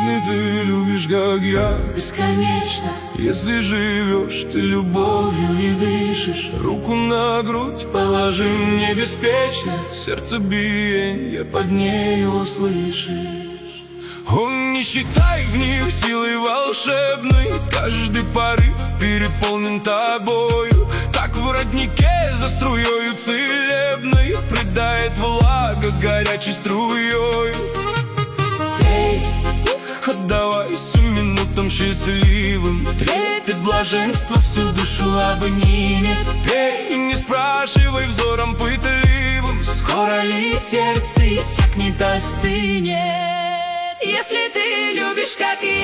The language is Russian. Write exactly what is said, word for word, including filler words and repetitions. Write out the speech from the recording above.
Если ты любишь, как я, бесконечно. если живешь ты любовью и дышишь, руку на грудь положи мне беспечно, сердце биенье под нею услышишь. О, не считай в них силой волшебной, каждый порыв переполнен тобою. Так в роднике за струёю целебной придает влага горячей струёю. Эй, отдавайся минутам счастливым, трепет блаженства всю душу обнимет. Пей и не спрашивай взором пытливым, скоро ли сердце иссякнет, остынет. Если ты любишь, как и я,